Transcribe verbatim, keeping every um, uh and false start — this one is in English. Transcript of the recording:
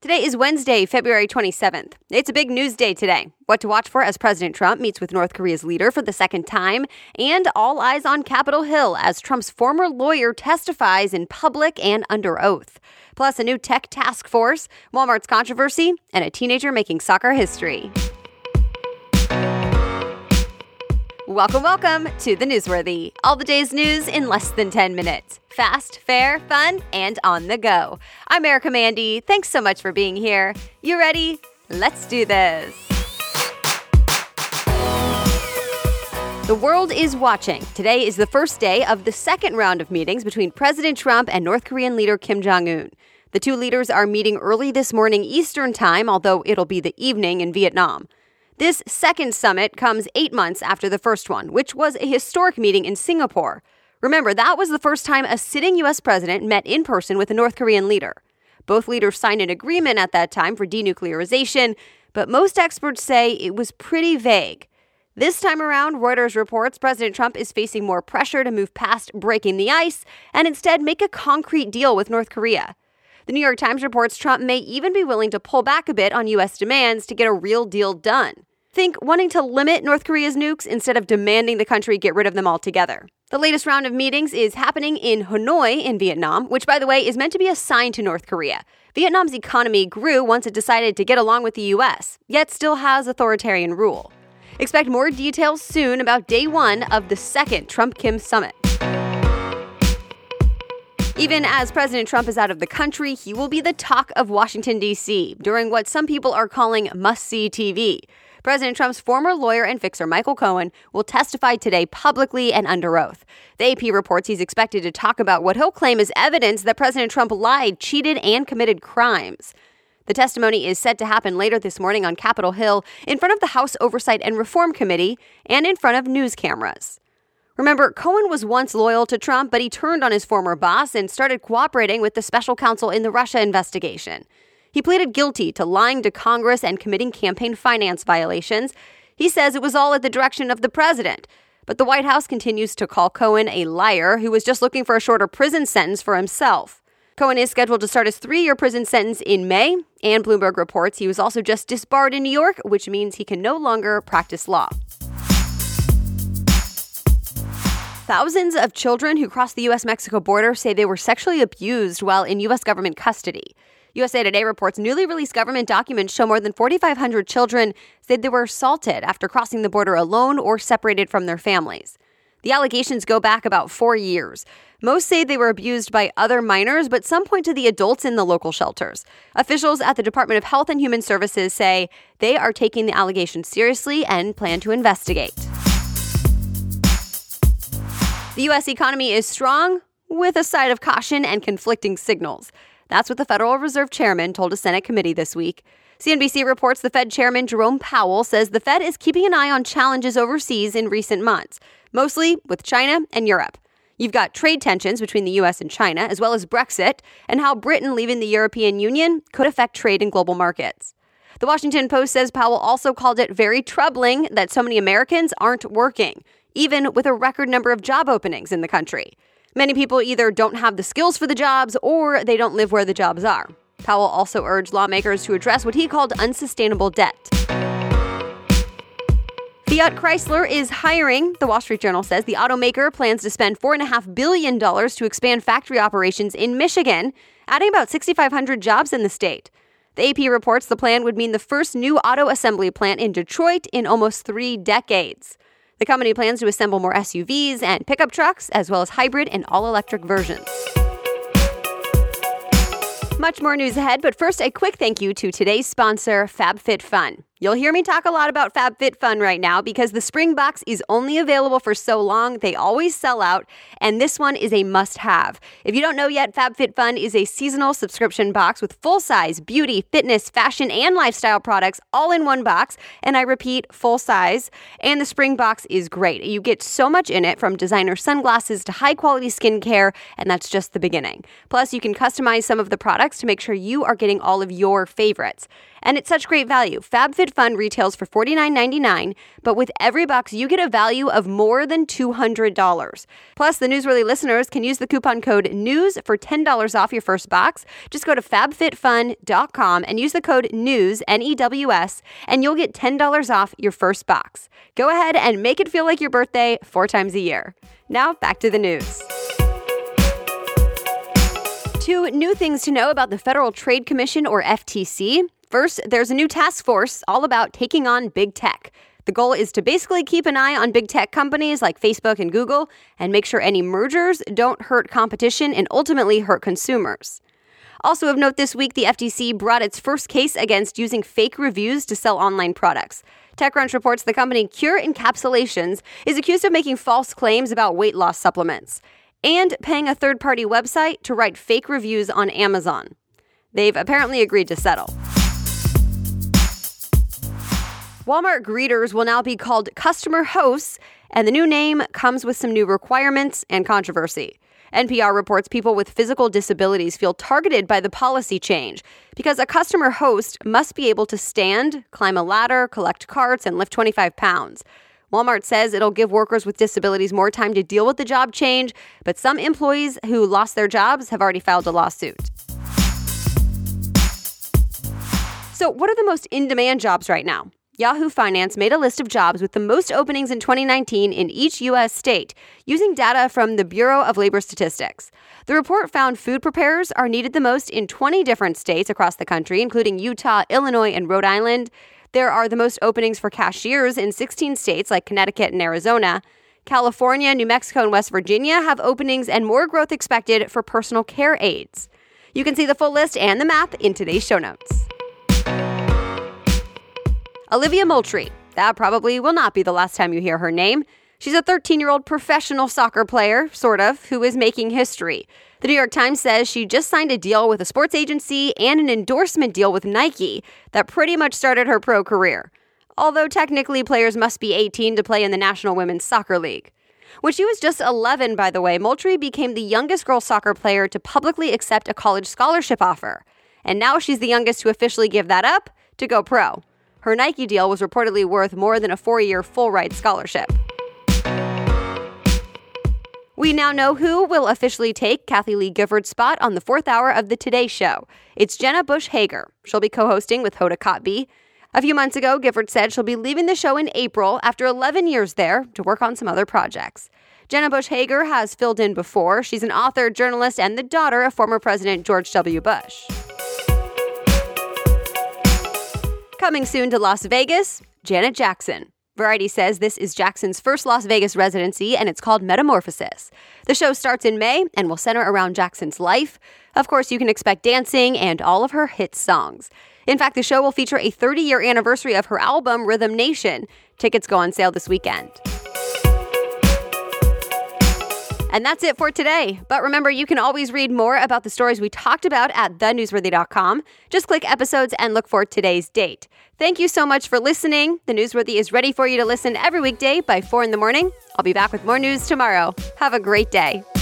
Today is Wednesday, February twenty-seventh. It's a big news day today. What to watch for as President Trump meets with North Korea's leader for the second time, and all eyes on Capitol Hill as Trump's former lawyer testifies in public and under oath. Plus, a new tech task force, Walmart's controversy, and a teenager making soccer history. Welcome, welcome to The Newsworthy. All the day's news in less than ten minutes. Fast, fair, fun, and on the go. I'm Erica Mandy. Thanks so much for being here. You ready? Let's do this. The world is watching. Today is the first day of the second round of meetings between President Trump and North Korean leader Kim Jong-un. The two leaders are meeting early this morning Eastern time, although it'll be the evening in Vietnam. This second summit comes eight months after the first one, which was a historic meeting in Singapore. Remember, that was the first time a sitting U S president met in person with a North Korean leader. Both leaders signed an agreement at that time for denuclearization, but most experts say it was pretty vague. This time around, Reuters reports President Trump is facing more pressure to move past breaking the ice and instead make a concrete deal with North Korea. The New York Times reports Trump may even be willing to pull back a bit on U S demands to get a real deal done. Think wanting to limit North Korea's nukes instead of demanding the country get rid of them altogether. The latest round of meetings is happening in Hanoi in Vietnam, which, by the way, is meant to be a sign to North Korea. Vietnam's economy grew once it decided to get along with the U S, yet still has authoritarian rule. Expect more details soon about day one of the second Trump-Kim summit. Even as President Trump is out of the country, he will be the talk of Washington, D C during what some people are calling must-see T V. President Trump's former lawyer and fixer Michael Cohen will testify today publicly and under oath. The A P reports he's expected to talk about what he'll claim is evidence that President Trump lied, cheated, and committed crimes. The testimony is set to happen later this morning on Capitol Hill in front of the House Oversight and Reform Committee and in front of news cameras. Remember, Cohen was once loyal to Trump, but he turned on his former boss and started cooperating with the special counsel in the Russia investigation. He pleaded guilty to lying to Congress and committing campaign finance violations. He says it was all at the direction of the president. But the White House continues to call Cohen a liar who was just looking for a shorter prison sentence for himself. Cohen is scheduled to start his three-year prison sentence in May, and Bloomberg reports he was also just disbarred in New York, which means he can no longer practice law. Thousands of children who crossed the U S Mexico border say they were sexually abused while in U S government custody. U S A Today reports newly released government documents show more than forty-five hundred children said they were assaulted after crossing the border alone or separated from their families. The allegations go back about four years. Most say they were abused by other minors, but some point to the adults in the local shelters. Officials at the Department of Health and Human Services say they are taking the allegations seriously and plan to investigate. The U S economy is strong, with a side of caution and conflicting signals. That's what the Federal Reserve Chairman told a Senate committee this week. C N B C reports the Fed Chairman Jerome Powell says the Fed is keeping an eye on challenges overseas in recent months, mostly with China and Europe. You've got trade tensions between the U S and China, as well as Brexit, and how Britain leaving the European Union could affect trade in global markets. The Washington Post says Powell also called it very troubling that so many Americans aren't working, even with a record number of job openings in the country. Many people either don't have the skills for the jobs or they don't live where the jobs are. Powell also urged lawmakers to address what he called unsustainable debt. Fiat Chrysler is hiring, the Wall Street Journal says. The automaker plans to spend four point five billion dollars to expand factory operations in Michigan, adding about six thousand five hundred jobs in the state. The A P reports the plan would mean the first new auto assembly plant in Detroit in almost three decades. The company plans to assemble more S U Vs and pickup trucks, as well as hybrid and all-electric versions. Much more news ahead, but first, a quick thank you to today's sponsor, FabFitFun. You'll hear me talk a lot about FabFitFun right now because the spring box is only available for so long. They always sell out, and this one is a must-have. If you don't know yet, FabFitFun is a seasonal subscription box with full-size beauty, fitness, fashion, and lifestyle products all in one box, and I repeat, full-size. And the spring box is great. You get so much in it, from designer sunglasses to high-quality skincare, and that's just the beginning. Plus, you can customize some of the products to make sure you are getting all of your favorites. And it's such great value. FabFitFun FabFitFun retails for forty-nine ninety-nine, but with every box you get a value of more than two hundred dollars. Plus, the Newsworthy listeners can use the coupon code NEWS for ten dollars off your first box. Just go to fab fit fun dot com and use the code NEWS, N E W S, and you'll get ten dollars off your first box. Go ahead and make it feel like your birthday four times a year. Now, back to the news. Two new things to know about the Federal Trade Commission, or F T C. First, there's a new task force all about taking on big tech. The goal is to basically keep an eye on big tech companies like Facebook and Google and make sure any mergers don't hurt competition and ultimately hurt consumers. Also of note this week, the F T C brought its first case against using fake reviews to sell online products. TechCrunch reports the company Cure Encapsulations is accused of making false claims about weight loss supplements and paying a third-party website to write fake reviews on Amazon. They've apparently agreed to settle. Walmart greeters will now be called customer hosts, and the new name comes with some new requirements and controversy. N P R reports people with physical disabilities feel targeted by the policy change because a customer host must be able to stand, climb a ladder, collect carts, and lift twenty-five pounds. Walmart says it'll give workers with disabilities more time to deal with the job change, but some employees who lost their jobs have already filed a lawsuit. So what are the most in-demand jobs right now? Yahoo Finance made a list of jobs with the most openings in twenty nineteen in each U S state, using data from the Bureau of Labor Statistics. The report found food preparers are needed the most in twenty different states across the country, including Utah, Illinois, and Rhode Island. There are the most openings for cashiers in sixteen states like Connecticut and Arizona. California, New Mexico, and West Virginia have openings and more growth expected for personal care aides. You can see the full list and the map in today's show notes. Olivia Moultrie. That probably will not be the last time you hear her name. She's a thirteen-year-old professional soccer player, sort of, who is making history. The New York Times says she just signed a deal with a sports agency and an endorsement deal with Nike that pretty much started her pro career. Although technically players must be eighteen to play in the National Women's Soccer League. When she was just eleven, by the way, Moultrie became the youngest girls soccer player to publicly accept a college scholarship offer. And now she's the youngest to officially give that up to go pro. Her Nike deal was reportedly worth more than a four-year full-ride scholarship. We now know who will officially take Kathie Lee Gifford's spot on the fourth hour of the Today Show. It's Jenna Bush Hager. She'll be co-hosting with Hoda Kotb. A few months ago, Gifford said she'll be leaving the show in April after eleven years there to work on some other projects. Jenna Bush Hager has filled in before. She's an author, journalist, and the daughter of former President George W. Bush. Coming soon to Las Vegas, Janet Jackson. Variety says this is Jackson's first Las Vegas residency, and it's called Metamorphosis. The show starts in May and will center around Jackson's life. Of course, you can expect dancing and all of her hit songs. In fact, the show will feature a thirty-year anniversary of her album, Rhythm Nation. Tickets go on sale this weekend. And that's it for today. But remember, you can always read more about the stories we talked about at the newsworthy dot com. Just click episodes and look for today's date. Thank you so much for listening. The Newsworthy is ready for you to listen every weekday by four in the morning. I'll be back with more news tomorrow. Have a great day.